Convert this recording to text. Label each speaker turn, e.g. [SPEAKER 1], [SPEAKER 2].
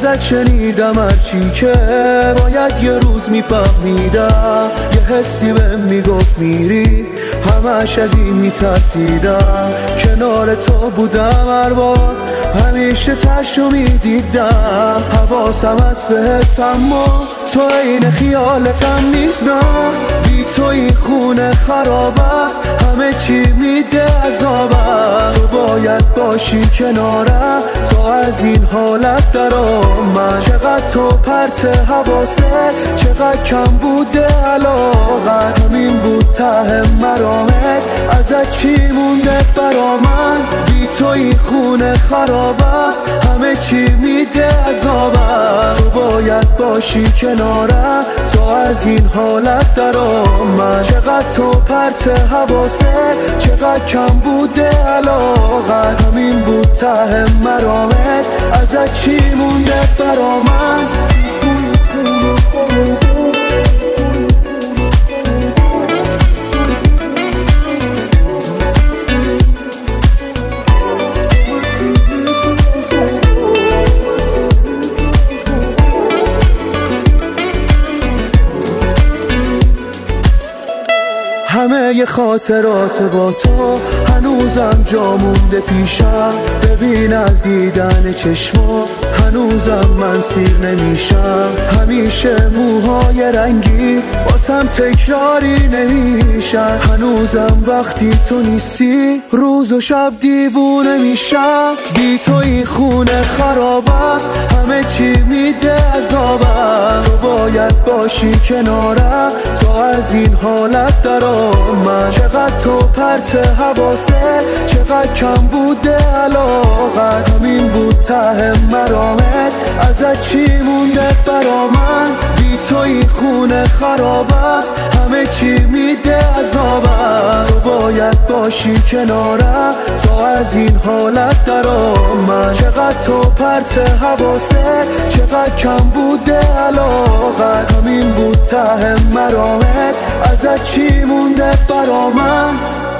[SPEAKER 1] ازت شنیدم هرچی که باید یه روز میفهمیدم، یه حسی بهم میگفت میری، همش از این میترسیدم. کنار تو بودم هر بار، همیشه تشو میدیدم، حواسم از بهت اما تو این خیالتم نیست. نه بی تو این خونه خراب است، همه چی میده عذاب است. تو باید باشی کنارم تا از این حالت درآمد. چقدر تو پرت حواسه، چقدر کم بوده علاقت، همین بود ته مرامت، ازت چی مونده برا من؟ بی تو این خونه خراب است، همه چی میده عذاب است. تو باید باشی کنارم تا از این حالت درآمد. چقدر تو پرت حواسه، چقدر کم بوده علاقت، همین بود ته مرامت، ازت چی مونده برا من؟ همه ی خاطرات با تو هنوزم جا مونده پیشم. ببین از دیدن چشما هنوزم من سیر نمیشم. همیشه موهای رنگیت واسم تکراری نمیشن. هنوزم وقتی تو نیستی روز و شب دیوونه میشم. بی تو این خونه خراب است، همه چی میده عذاب است. تو باید باشی کنارم تا از این حالت درآمد. چقدر تو پرت حواسه، چقدر کم بوده علاقت، همین بود ته مرامت، ازت چی مونده برا من؟ بی تو این خونه خراب است، همه چی میده عذاب است. تو باید باشی کنارم تا از این حالت درآمد. چقدر تو پرت حواسه، چقدر کم بوده علاقت، همین بود ته مرامت، ازت چی مونده برا من؟